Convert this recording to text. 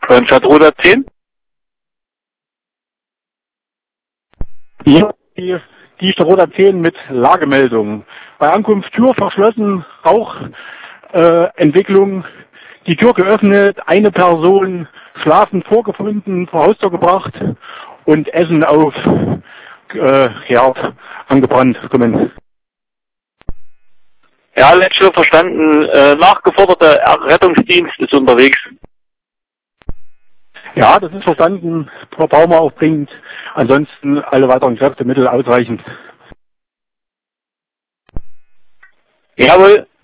Von Stadtroder 10? Ja, die Stadtroder 10 mit Lagemeldung. Bei Ankunft Tür verschlossen, Rauchentwicklung, die Tür geöffnet, eine Person schlafend vorgefunden, vor Haustür gebracht und Essen auf Herd angebrannt kommen. Ja, letzte verstanden. Nachgeforderter Rettungsdienst ist unterwegs. Ja, das ist verstanden. Frau Baumer auch bringt. Ansonsten alle weiteren Kräftemittel ausreichend. Jawohl.